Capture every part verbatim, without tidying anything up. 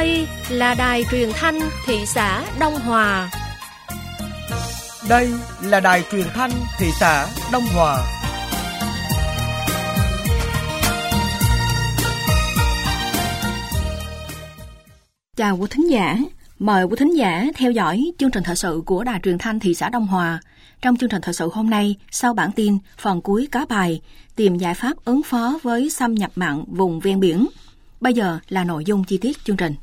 Đây là đài truyền thanh thị xã Đông Hòa. Đây là đài truyền thanh thị xã Đông Hòa. Chào quý thính giả, mời quý thính giả theo dõi chương trình thời sự của đài truyền thanh thị xã Đông Hòa. Trong chương trình thời sự hôm nay, sau bản tin, phần cuối có bài tìm giải pháp ứng phó với xâm nhập mặn vùng ven biển. Bây giờ là nội dung chi tiết chương trình.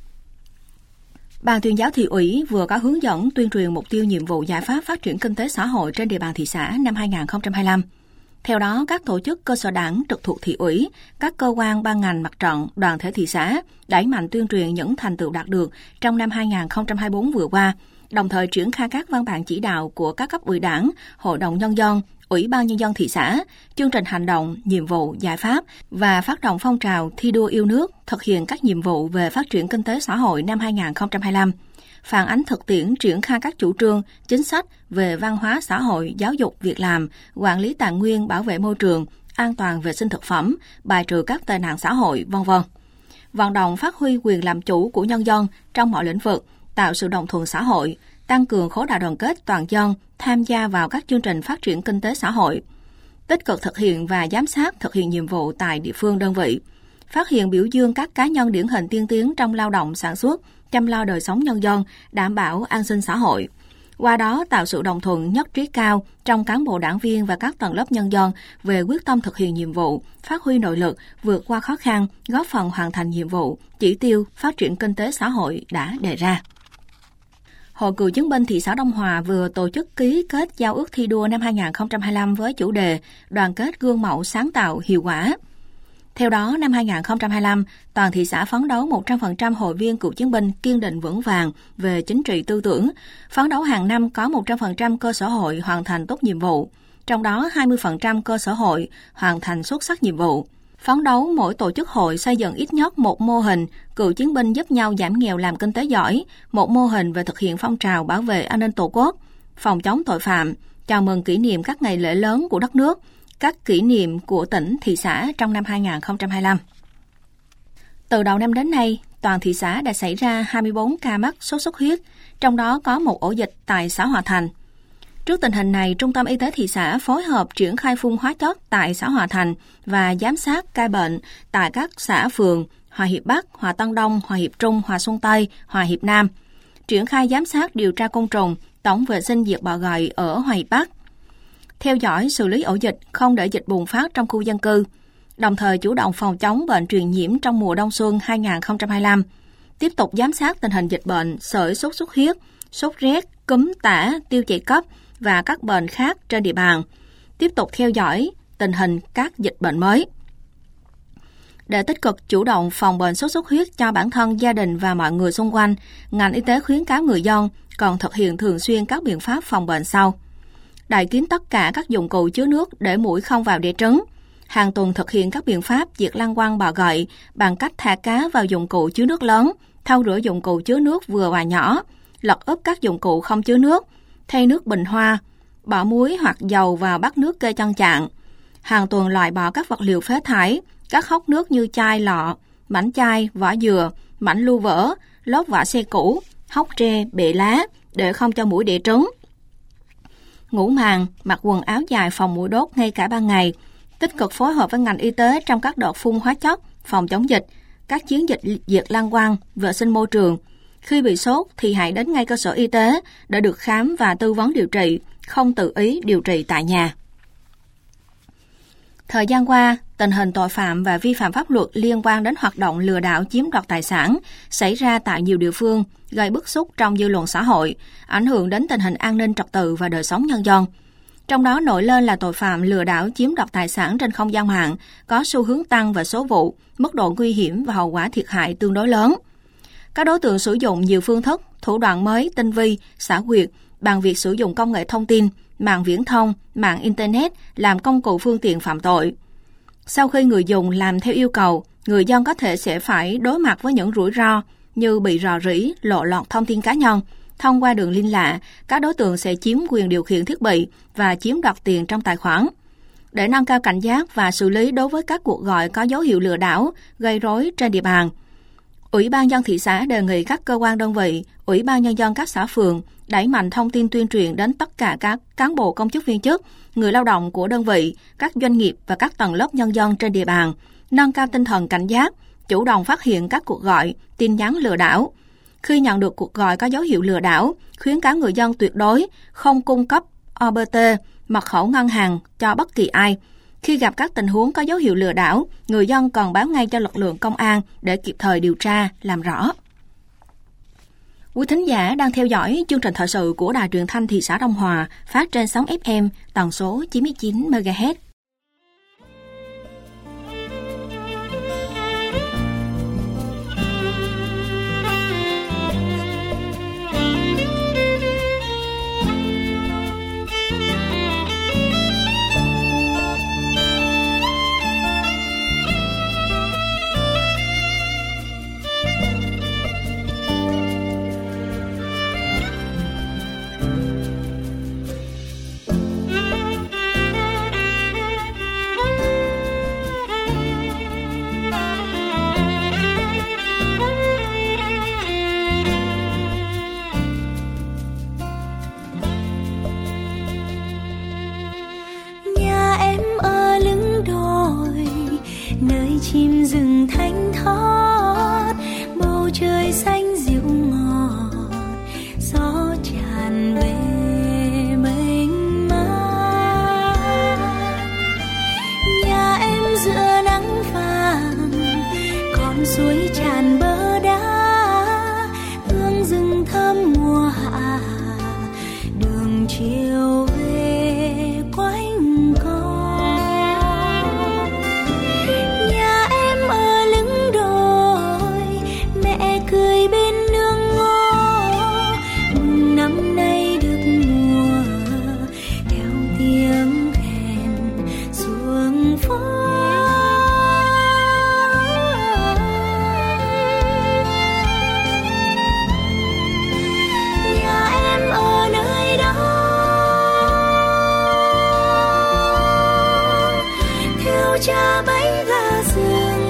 Ban tuyên giáo thị ủy vừa có hướng dẫn tuyên truyền mục tiêu nhiệm vụ giải pháp phát triển kinh tế xã hội trên địa bàn thị xã năm hai không hai lăm. Theo đó, các tổ chức cơ sở đảng trực thuộc thị ủy, các cơ quan ban ngành mặt trận, đoàn thể thị xã đẩy mạnh tuyên truyền những thành tựu đạt được trong năm hai không hai tư vừa qua, đồng thời triển khai các văn bản chỉ đạo của các cấp ủy đảng, hội đồng nhân dân, ủy ban nhân dân thị xã, chương trình hành động, nhiệm vụ, giải pháp và phát động phong trào thi đua yêu nước thực hiện các nhiệm vụ về phát triển kinh tế xã hội năm hai không hai lăm. Phản ánh thực tiễn triển khai các chủ trương, chính sách về văn hóa xã hội, giáo dục, việc làm, quản lý tài nguyên, bảo vệ môi trường, an toàn vệ sinh thực phẩm, bài trừ các tệ nạn xã hội, vân vân. Vận động phát huy quyền làm chủ của nhân dân trong mọi lĩnh vực, tạo sự đồng thuận xã hội, tăng cường khối đại đoàn kết toàn dân tham gia vào các chương trình phát triển kinh tế xã hội, tích cực thực hiện và giám sát thực hiện nhiệm vụ tại địa phương đơn vị, phát hiện biểu dương các cá nhân điển hình tiên tiến trong lao động sản xuất, chăm lo đời sống nhân dân, đảm bảo an sinh xã hội. Qua đó tạo sự đồng thuận nhất trí cao trong cán bộ đảng viên và các tầng lớp nhân dân về quyết tâm thực hiện nhiệm vụ, phát huy nội lực, vượt qua khó khăn, góp phần hoàn thành nhiệm vụ, chỉ tiêu phát triển kinh tế xã hội đã đề ra. Hội Cựu chiến binh thị xã Đông Hòa vừa tổ chức ký kết giao ước thi đua năm hai không hai lăm với chủ đề đoàn kết gương mẫu sáng tạo hiệu quả. Theo đó, năm hai không hai lăm, toàn thị xã phấn đấu một trăm phần trăm hội viên cựu chiến binh kiên định vững vàng về chính trị tư tưởng, phấn đấu hàng năm có một trăm phần trăm cơ sở hội hoàn thành tốt nhiệm vụ, trong đó hai mươi phần trăm cơ sở hội hoàn thành xuất sắc nhiệm vụ. Phấn đấu mỗi tổ chức hội xây dựng ít nhất một mô hình cựu chiến binh giúp nhau giảm nghèo làm kinh tế giỏi, một mô hình về thực hiện phong trào bảo vệ an ninh Tổ quốc, phòng chống tội phạm, chào mừng kỷ niệm các ngày lễ lớn của đất nước, các kỷ niệm của tỉnh, thị xã trong năm hai không hai lăm. Từ đầu năm đến nay, toàn thị xã đã xảy ra hai mươi bốn ca mắc sốt xuất huyết, trong đó có một ổ dịch tại xã Hòa Thành. Trước tình hình này, Trung tâm Y tế thị xã phối hợp triển khai phun hóa chất tại xã Hòa Thành và giám sát ca bệnh tại các xã phường Hòa Hiệp Bắc, Hòa Tân Đông, Hòa Hiệp Trung, Hòa Xuân Tây, Hòa Hiệp Nam, triển khai giám sát điều tra côn trùng, tổng vệ sinh diệt bọ gậy ở Hòa Hiệp Bắc, theo dõi xử lý ổ dịch không để dịch bùng phát trong khu dân cư, đồng thời chủ động phòng chống bệnh truyền nhiễm trong mùa đông xuân hai không hai lăm, tiếp tục giám sát tình hình dịch bệnh sởi sốt xuất huyết, sốt rét, cúm, tả, tiêu chảy cấp và các bệnh khác trên địa bàn, tiếp tục theo dõi tình hình các dịch bệnh mới. Để tích cực chủ động phòng bệnh sốt xuất huyết cho bản thân, gia đình và mọi người xung quanh, ngành y tế khuyến cáo người dân cần thực hiện thường xuyên các biện pháp phòng bệnh sau: đậy kín tất cả các dụng cụ chứa nước để muỗi không vào đẻ trứng, hàng tuần thực hiện các biện pháp diệt lăng quăng bọ gậy bằng cách thả cá vào dụng cụ chứa nước lớn, thau rửa dụng cụ chứa nước vừa và nhỏ, lật úp các dụng cụ không chứa nước, thay nước bình hoa, bỏ muối hoặc dầu vào bát nước kê chân chạn, hàng tuần loại bỏ các vật liệu phế thải, các hốc nước như chai lọ, mảnh chai, vỏ dừa, mảnh lu vỡ, lốp vỏ xe cũ, hốc tre, bệ lá để không cho muỗi đẻ trứng. Ngủ màn, mặc quần áo dài phòng muỗi đốt ngay cả ban ngày, tích cực phối hợp với ngành y tế trong các đợt phun hóa chất, phòng chống dịch, các chiến dịch diệt lăng quăng, vệ sinh môi trường. Khi bị sốt thì hãy đến ngay cơ sở y tế để được khám và tư vấn điều trị, không tự ý điều trị tại nhà. Thời gian qua, tình hình tội phạm và vi phạm pháp luật liên quan đến hoạt động lừa đảo chiếm đoạt tài sản xảy ra tại nhiều địa phương, gây bức xúc trong dư luận xã hội, ảnh hưởng đến tình hình an ninh trật tự và đời sống nhân dân. Trong đó nổi lên là tội phạm lừa đảo chiếm đoạt tài sản trên không gian mạng có xu hướng tăng về số vụ, mức độ nguy hiểm và hậu quả thiệt hại tương đối lớn. Các đối tượng sử dụng nhiều phương thức, thủ đoạn mới, tinh vi, xảo quyệt bằng việc sử dụng công nghệ thông tin, mạng viễn thông, mạng Internet làm công cụ phương tiện phạm tội. Sau khi người dùng làm theo yêu cầu, người dân có thể sẽ phải đối mặt với những rủi ro như bị rò rỉ, lộ lọt thông tin cá nhân. Thông qua đường link lạ, các đối tượng sẽ chiếm quyền điều khiển thiết bị và chiếm đoạt tiền trong tài khoản. Để nâng cao cảnh giác và xử lý đối với các cuộc gọi có dấu hiệu lừa đảo, gây rối trên địa bàn, Ủy ban nhân dân thị xã đề nghị các cơ quan đơn vị, Ủy ban nhân dân các xã phường đẩy mạnh thông tin tuyên truyền đến tất cả các cán bộ công chức viên chức, người lao động của đơn vị, các doanh nghiệp và các tầng lớp nhân dân trên địa bàn, nâng cao tinh thần cảnh giác, chủ động phát hiện các cuộc gọi, tin nhắn lừa đảo. Khi nhận được cuộc gọi có dấu hiệu lừa đảo, khuyến cáo người dân tuyệt đối không cung cấp o bê tê, mật khẩu ngân hàng cho bất kỳ ai. Khi gặp các tình huống có dấu hiệu lừa đảo, người dân cần báo ngay cho lực lượng công an để kịp thời điều tra, làm rõ. Quý thính giả đang theo dõi chương trình thời sự của Đài Truyền thanh thị xã Đông Hòa, phát trên sóng ép em tần số chín mươi chín mê ga héc. Chim rừng thanh thoát, bầu trời xanh dịu ngọt, gió tràn về mênh mang. Nhà em giữa nắng vàng, con suối tràn bờ đá, hương rừng thơm mùa hạ, đường chiều về quanh co. Cười bên nương ngô, năm nay được mùa, theo tiếng khen xuống phố. Nhà em ở nơi đó, theo cha bấy gà rừng,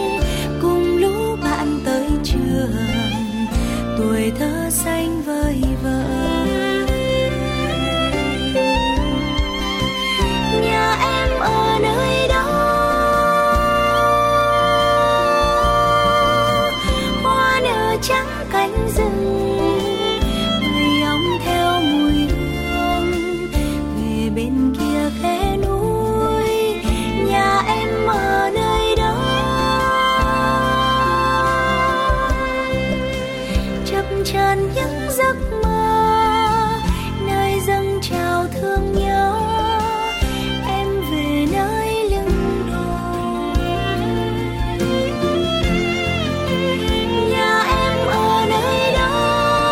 tuổi thơ xanh vơi vợi. Nhà em ở nơi đó, hoa nở trắng cánh rừng, người ong theo mùi hương về bên kia khe núi. Nhà em ở nơi đó, tràn những giấc mơ, nơi dâng trào thương nhớ. Em về nơi lưng đồi, nhà em ở nơi đó,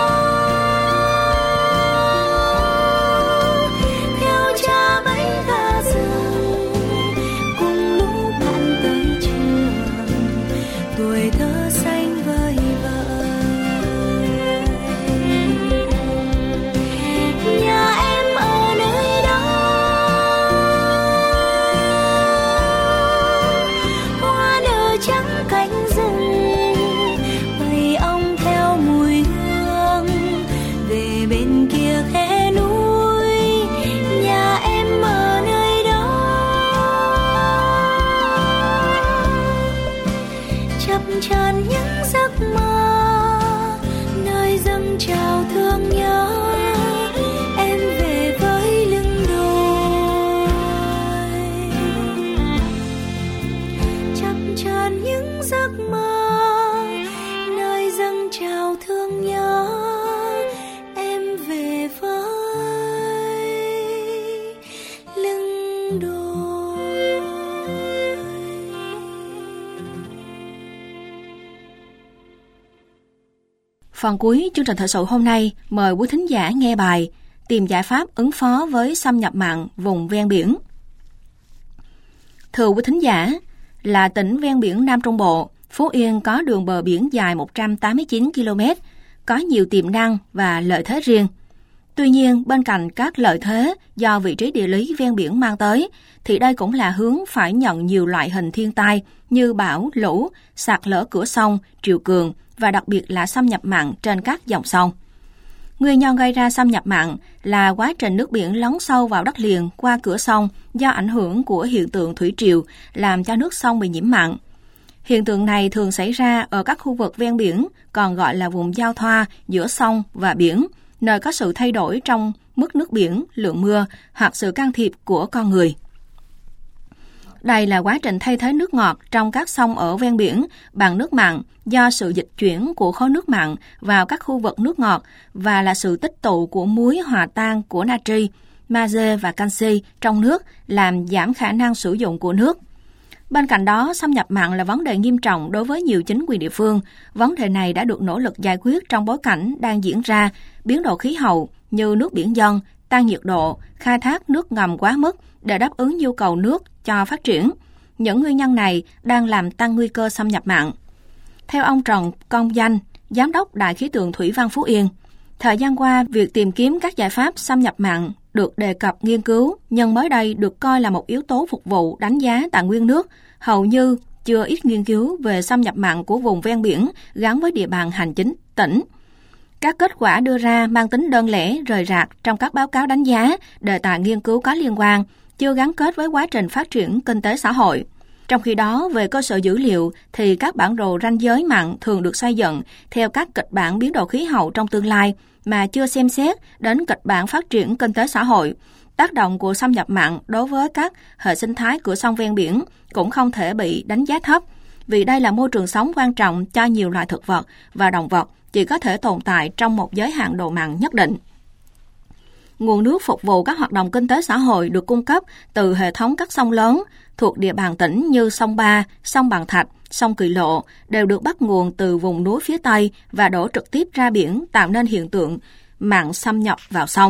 theo cha bấy gà rừng, cùng lũ bạn tới trường, tuổi thơ xanh vơi vợi. Tràn những giấc mơ, nơi dâng trào thương nhớ. Em về với lưng đồi, chập tràn những giấc mơ, nơi dâng trào thương nhớ. Em về với lưng đồi. Phần cuối chương trình thời sự hôm nay, mời quý thính giả nghe bài Tìm giải pháp ứng phó với xâm nhập mặn vùng ven biển. Thưa quý thính giả, là tỉnh ven biển Nam Trung Bộ, Phú Yên có đường bờ biển dài một trăm tám mươi chín ki lô mét, có nhiều tiềm năng và lợi thế riêng. Tuy nhiên, bên cạnh các lợi thế do vị trí địa lý ven biển mang tới, thì đây cũng là hướng phải nhận nhiều loại hình thiên tai như bão, lũ, sạt lở cửa sông, triều cường và đặc biệt là xâm nhập mặn trên các dòng sông. Nguyên nhân gây ra xâm nhập mặn là quá trình nước biển lấn sâu vào đất liền qua cửa sông do ảnh hưởng của hiện tượng thủy triều làm cho nước sông bị nhiễm mặn. Hiện tượng này thường xảy ra ở các khu vực ven biển, còn gọi là vùng giao thoa giữa sông và biển, nơi có sự thay đổi trong mức nước biển, lượng mưa hoặc sự can thiệp của con người. Đây là quá trình thay thế nước ngọt trong các sông ở ven biển bằng nước mặn do sự dịch chuyển của khối nước mặn vào các khu vực nước ngọt và là sự tích tụ của muối hòa tan của natri, magie và canxi trong nước làm giảm khả năng sử dụng của nước. Bên cạnh đó, xâm nhập mặn là vấn đề nghiêm trọng đối với nhiều chính quyền địa phương. Vấn đề này đã được nỗ lực giải quyết trong bối cảnh đang diễn ra biến đổi khí hậu như nước biển dâng, tăng nhiệt độ, khai thác nước ngầm quá mức để đáp ứng nhu cầu nước cho phát triển. Những nguyên nhân này đang làm tăng nguy cơ xâm nhập mặn. Theo ông Trần Công Danh, Giám đốc Đài khí tượng Thủy văn Phú Yên, thời gian qua, việc tìm kiếm các giải pháp xâm nhập mặn được đề cập nghiên cứu, nhưng mới đây được coi là một yếu tố phục vụ đánh giá tài nguyên nước, hầu như chưa ít nghiên cứu về xâm nhập mặn của vùng ven biển gắn với địa bàn hành chính tỉnh. Các kết quả đưa ra mang tính đơn lẻ, rời rạc trong các báo cáo đánh giá, đề tài nghiên cứu có liên quan, chưa gắn kết với quá trình phát triển kinh tế xã hội. Trong khi đó, về cơ sở dữ liệu thì các bản đồ ranh giới mặn thường được xây dựng theo các kịch bản biến đổi khí hậu trong tương lai mà chưa xem xét đến kịch bản phát triển kinh tế xã hội. Tác động của xâm nhập mặn đối với các hệ sinh thái cửa sông ven biển cũng không thể bị đánh giá thấp, vì đây là môi trường sống quan trọng cho nhiều loài thực vật và động vật chỉ có thể tồn tại trong một giới hạn độ mặn nhất định. Nguồn nước phục vụ các hoạt động kinh tế xã hội được cung cấp từ hệ thống các sông lớn thuộc địa bàn tỉnh như sông Ba, sông Bàn Thạch, sông Kỳ Lộ đều được bắt nguồn từ vùng núi phía Tây và đổ trực tiếp ra biển, tạo nên hiện tượng mặn xâm nhập vào sông.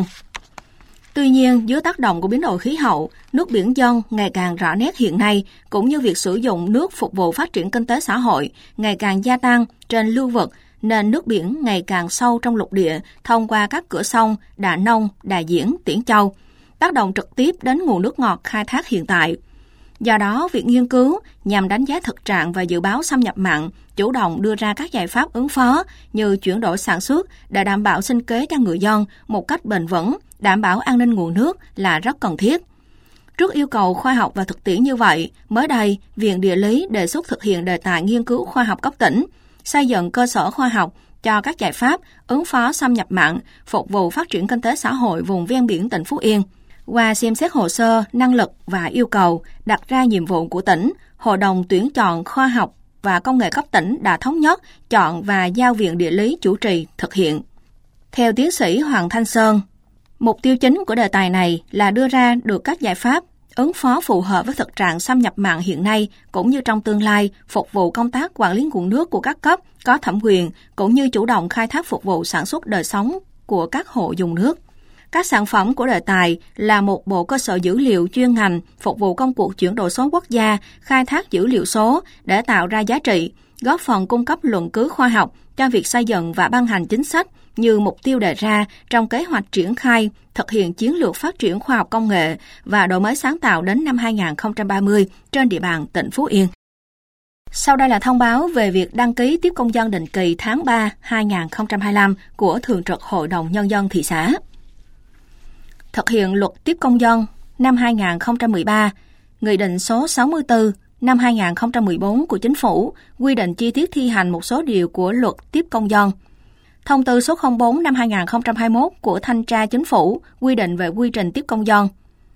Tuy nhiên, dưới tác động của biến đổi khí hậu, nước biển dâng ngày càng rõ nét hiện nay, cũng như việc sử dụng nước phục vụ phát triển kinh tế xã hội ngày càng gia tăng trên lưu vực, nên nước biển ngày càng sâu trong lục địa thông qua các cửa sông Đà Nông, Đà Diễn, Tiển Châu, tác động trực tiếp đến nguồn nước ngọt khai thác hiện tại. Do đó, việc nghiên cứu nhằm đánh giá thực trạng và dự báo xâm nhập mặn, chủ động đưa ra các giải pháp ứng phó như chuyển đổi sản xuất để đảm bảo sinh kế cho người dân một cách bền vững, đảm bảo an ninh nguồn nước là rất cần thiết. Trước yêu cầu khoa học và thực tiễn như vậy, mới đây, Viện Địa lý đề xuất thực hiện đề tài nghiên cứu khoa học cấp tỉnh, xây dựng cơ sở khoa học cho các giải pháp ứng phó xâm nhập mặn, phục vụ phát triển kinh tế xã hội vùng ven biển tỉnh Phú Yên. Qua xem xét hồ sơ, năng lực và yêu cầu đặt ra nhiệm vụ của tỉnh, Hội đồng tuyển chọn khoa học và công nghệ cấp tỉnh đã thống nhất chọn và giao Viện Địa lý chủ trì thực hiện. Theo tiến sĩ Hoàng Thanh Sơn, mục tiêu chính của đề tài này là đưa ra được các giải pháp ứng phó phù hợp với thực trạng xâm nhập mặn hiện nay cũng như trong tương lai, phục vụ công tác quản lý nguồn nước của các cấp có thẩm quyền cũng như chủ động khai thác phục vụ sản xuất đời sống của các hộ dùng nước. Các sản phẩm của đề tài là một bộ cơ sở dữ liệu chuyên ngành phục vụ công cuộc chuyển đổi số quốc gia, khai thác dữ liệu số để tạo ra giá trị, góp phần cung cấp luận cứ khoa học cho việc xây dựng và ban hành chính sách như mục tiêu đề ra trong kế hoạch triển khai, thực hiện chiến lược phát triển khoa học công nghệ và đổi mới sáng tạo đến năm hai không ba mươi trên địa bàn tỉnh Phú Yên. Sau đây là thông báo về việc đăng ký tiếp công dân định kỳ tháng ba hai không hai lăm của Thường trực Hội đồng Nhân dân thị xã. Thực hiện luật tiếp công dân năm hai không một ba, Nghị định số sáu mươi tư năm hai không một bốn của Chính phủ quy định chi tiết thi hành một số điều của luật tiếp công dân. Thông tư số không bốn năm hai không hai mốt của Thanh tra Chính phủ quy định về quy trình tiếp công dân.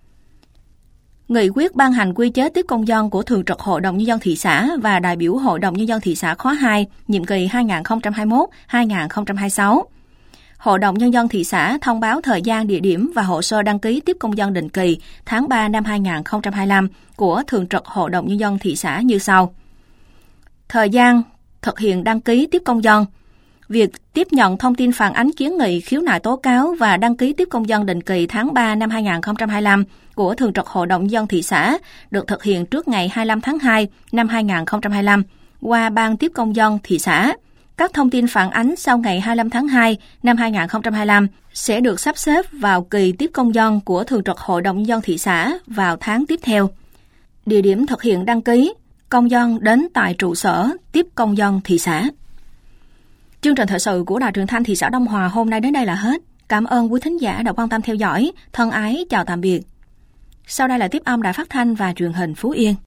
Nghị quyết ban hành quy chế tiếp công dân của Thường trực Hội đồng Nhân dân thị xã và đại biểu Hội đồng Nhân dân thị xã khóa hai, nhiệm kỳ hai không hai mốt đến hai không hai sáu. Hội đồng Nhân dân thị xã thông báo thời gian, địa điểm và hồ sơ đăng ký tiếp công dân định kỳ tháng ba năm hai không hai lăm của Thường trực Hội đồng Nhân dân thị xã như sau. Thời gian thực hiện đăng ký tiếp công dân. Việc tiếp nhận thông tin phản ánh kiến nghị, khiếu nại tố cáo và đăng ký tiếp công dân định kỳ tháng ba năm hai không hai lăm của Thường trực Hội đồng Nhân dân thị xã được thực hiện trước ngày hai mươi lăm tháng hai năm hai không hai lăm qua Ban tiếp công dân thị xã. Các thông tin phản ánh sau ngày hai mươi lăm tháng hai năm hai nghìn không trăm hai mươi lăm sẽ được sắp xếp vào kỳ tiếp công dân của Thường trực Hội đồng Nhân dân thị xã vào tháng tiếp theo. Địa điểm thực hiện đăng ký, công dân đến tại trụ sở tiếp công dân thị xã. Chương trình thời sự của Đài Truyền thanh thị xã Đông Hòa hôm nay đến đây là hết. Cảm ơn quý thính giả đã quan tâm theo dõi. Thân ái chào tạm biệt. Sau đây là tiếp âm Đài Phát thanh và Truyền hình Phú Yên.